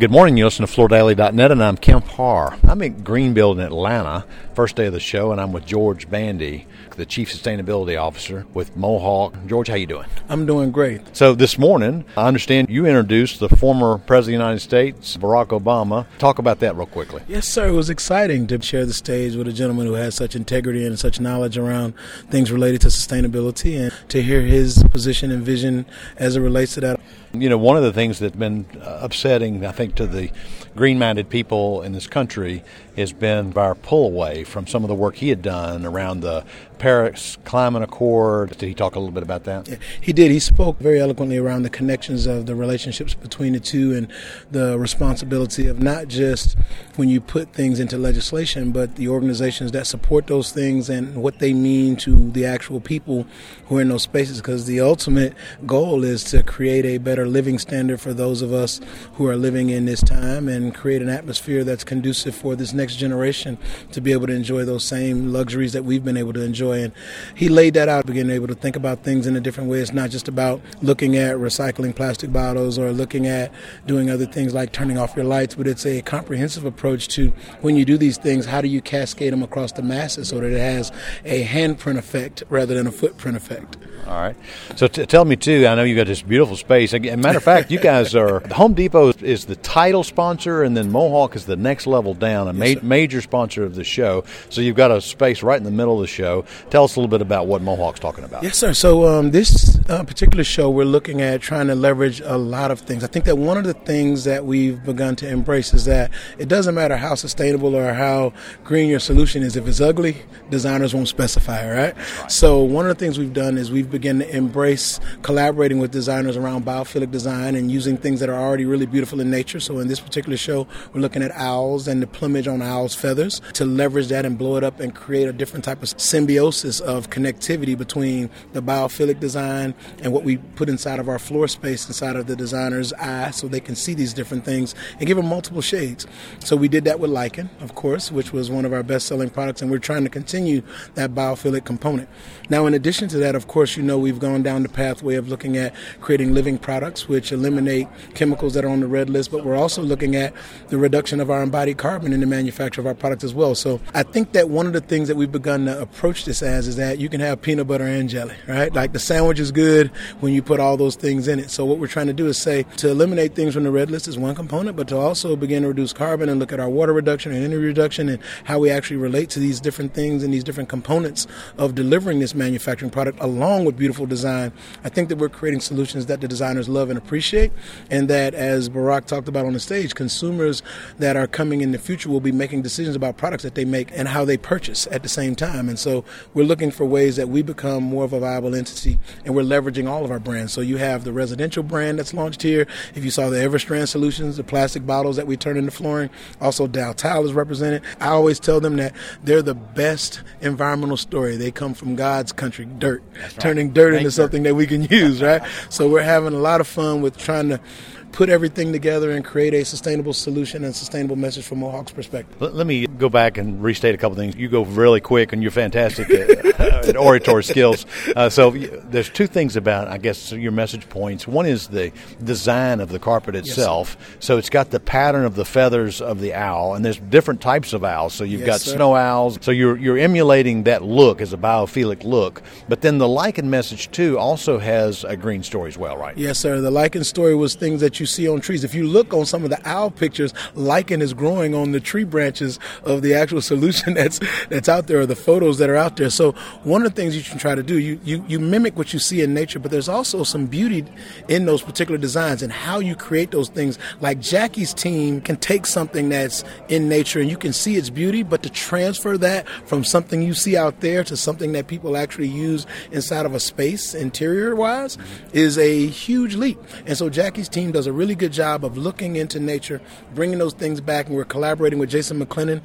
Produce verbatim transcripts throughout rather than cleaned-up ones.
Good morning. You listen to Florida Daily dot net, and I'm Kemp Harr. I'm at Greenbuild in Atlanta, first day of the show, and I'm with George Bandy, the Chief Sustainability Officer with Mohawk. George, how you doing? I'm doing great. So this morning, I understand you introduced the former President of the United States, Barack Obama. Talk about that real quickly. Yes, sir. It was exciting to share the stage with a gentleman who has such integrity and such knowledge around things related to sustainability, and to hear his position and vision as it relates to that. You know, one of the things that's been upsetting, I think, to the green-minded people in this country has been our pull away from some of the work he had done around the Paris Climate Accord. Did he talk a little bit about that? Yeah, he did. He spoke very eloquently around the connections of the relationships between the two and the responsibility of not just when you put things into legislation, but the organizations that support those things and what they mean to the actual people who are in those spaces, because the ultimate goal is to create a better living standard for those of us who are living in this time and create an atmosphere that's conducive for this next generation to be able to enjoy those same luxuries that we've been able to enjoy. And he laid that out, being able to think about things in a different way. It's not just about looking at recycling plastic bottles or looking at doing other things like turning off your lights, but it's a comprehensive approach to when you do these things, how do you cascade them across the masses so that it has a handprint effect rather than a footprint effect. All right. So t- tell me, too, I know you got this beautiful space. As a matter of fact, you guys are, Home Depot is the title sponsor, and then Mohawk is the next level down, a ma- Yes, major sponsor of the show. So you've got a space right in the middle of the show. Tell us a little bit about what Mohawk's talking about. Yes, sir. So um, this uh, particular show, we're looking at trying to leverage a lot of things. I think that one of the things that we've begun to embrace is that it doesn't matter how sustainable or how green your solution is. If it's ugly, designers won't specify, right? right? So one of the things we've done is we've begun to embrace collaborating with designers around biophilic design and using things that are already really beautiful in nature. So in this particular show, we're looking at owls and the plumage on owls' feathers to leverage that and blow it up and create a different type of symbiosis of connectivity between the biophilic design and what we put inside of our floor space, inside of the designer's eye, so they can see these different things and give them multiple shades. So we did that with lichen, of course, which was one of our best-selling products, and we're trying to continue that biophilic component. Now, in addition to that, of course, you know, we've gone down the pathway of looking at creating living products which eliminate chemicals that are on the red list, but we're also looking at the reduction of our embodied carbon in the manufacture of our product as well. So I think that one of the things that we've begun to approach this as is that you can have peanut butter and jelly, right? Like the sandwich is good when you put all those things in it. So what we're trying to do is say to eliminate things from the red list is one component, but to also begin to reduce carbon and look at our water reduction and energy reduction and how we actually relate to these different things and these different components of delivering this manufacturing product along with beautiful design. I think that we're creating solutions that the designers love and appreciate, and that, as Barack talked about on the stage, consumers that are coming in the future will be making decisions about products that they make and how they purchase at the same time. And so we're looking for ways that we become more of a viable entity, and we're leveraging all of our brands. So you have the residential brand that's launched here. If you saw the Everstrand solutions, the plastic bottles that we turn into flooring, also Dow Tile is represented. I always tell them that they're the best environmental story. They come from God's country, dirt, right. Turning dirt Thank into something that we can use, right? So we're having a lot of fun with trying to put everything together and create a sustainable solution and sustainable message from Mohawk's perspective. Let, let me go back and restate a couple things. You go really quick, and you're fantastic at, at oratory skills. Uh, so there's two things about, I guess, your message points. One is the design of the carpet itself. Yes, so it's got the pattern of the feathers of the owl, and there's different types of owls. So you've yes, got sir. snow owls. So you're you're emulating that look as a biophilic look. But then the lichen message, too, also has a green story as well, right? Yes, sir. The lichen story was things that you see on trees. If you look on some of the owl pictures, lichen is growing on the tree branches of the actual solution that's that's out there, or the photos that are out there. So one of the things you can try to do, you, you, you mimic what you see in nature, but there's also some beauty in those particular designs and how you create those things. Like Jackie's team can take something that's in nature and you can see its beauty, but to transfer that from something you see out there to something that people actually use inside of a space, interior-wise, is a huge leap. And so Jackie's team does a really good job of looking into nature, bringing those things back, and we're collaborating with Jason McLennan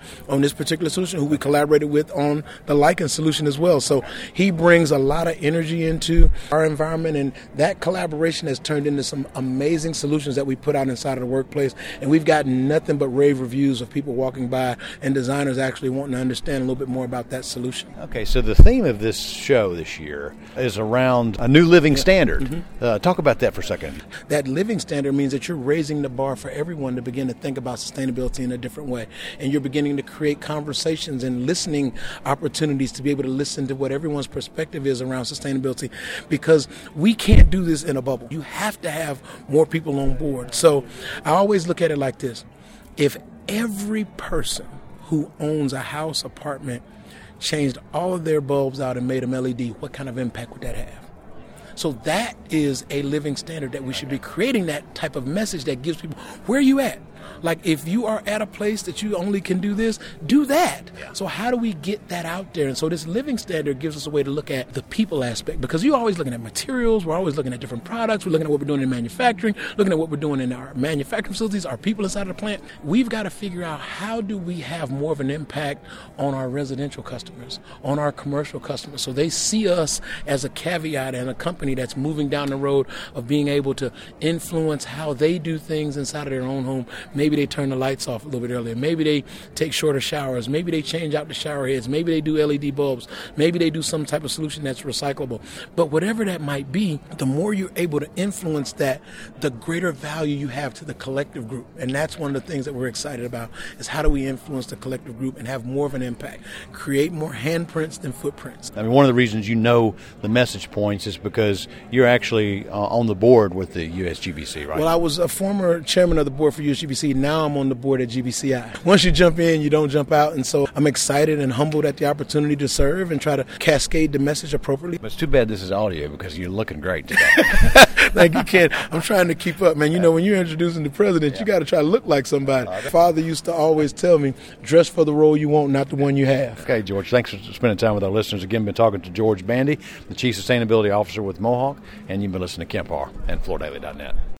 on this particular solution, who we collaborated with on the Lycan solution as well. So he brings a lot of energy into our environment, and that collaboration has turned into some amazing solutions that we put out inside of the workplace. And we've gotten nothing but rave reviews of people walking by and designers actually wanting to understand a little bit more about that solution. Okay, so the theme of this show this year is around a new living yeah. standard. Mm-hmm. Uh, talk about that for a second. That living standard means that you're raising the bar for everyone to begin to think about sustainability in a different way. And you're beginning to create conversations and listening opportunities to be able to listen to what everyone's perspective is around sustainability, because we can't do this in a bubble. You have to have more people on board. So I always look at it like this. If every person who owns a house, apartment, changed all of their bulbs out and made them L E D, what kind of impact would that have? So that is a living standard that we should be creating, that type of message that gives people, where are you at? Like, if you are at a place that you only can do this, do that. Yeah. So how do we get that out there? And so this living standard gives us a way to look at the people aspect, because you're always looking at materials. We're always looking at different products. We're looking at what we're doing in manufacturing, looking at what we're doing in our manufacturing facilities, our people inside of the plant. We've got to figure out, how do we have more of an impact on our residential customers, on our commercial customers, so they see us as a caveat and a company that's moving down the road of being able to influence how they do things inside of their own home. Maybe they turn the lights off a little bit earlier. Maybe they take shorter showers. Maybe they change out the shower heads. Maybe they do L E D bulbs. Maybe they do some type of solution that's recyclable. But whatever that might be, the more you're able to influence that, the greater value you have to the collective group. And that's one of the things that we're excited about, is how do we influence the collective group and have more of an impact, create more handprints than footprints. I mean, one of the reasons you know the message points is because you're actually uh, on the board with the U S G B C, right? Well, I was a former chairman of the board for U S G B C. Now I'm on the board at G B C I. Once you jump in, you don't jump out. And so I'm excited and humbled at the opportunity to serve and try to cascade the message appropriately. But it's too bad this is audio, because you're looking great today. Thank you, Ken. I'm trying to keep up, man. You know, when you're introducing the president, yeah. you got to try to look like somebody. Uh, Father used to always tell me, dress for the role you want, not the one you have. Okay, George, thanks for spending time with our listeners. Again, been talking to George Bandy, the Chief Sustainability Officer with Mohawk, and you've been listening to Kemp Harr and Florida Daily dot net.